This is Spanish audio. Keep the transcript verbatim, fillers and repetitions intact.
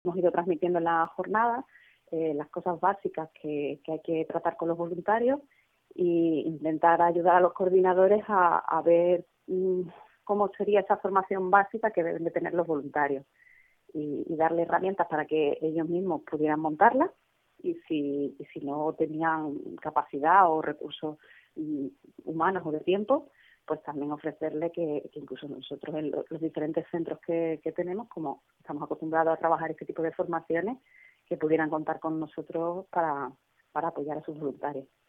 hemos ido transmitiendo en la jornada, eh, las cosas básicas que, que hay que tratar con los voluntarios e intentar ayudar a los coordinadores a, a ver mmm, cómo sería esa formación básica que deben de tener los voluntarios y, y darle herramientas para que ellos mismos pudieran montarla y si, y si no tenían capacidad o recursos mm, humanos o de tiempo, pues también ofrecerle que, que incluso nosotros en los, los diferentes centros que, que tenemos, como estamos acostumbrados a trabajar este tipo de formaciones, que pudieran contar con nosotros para, para apoyar a sus voluntarios.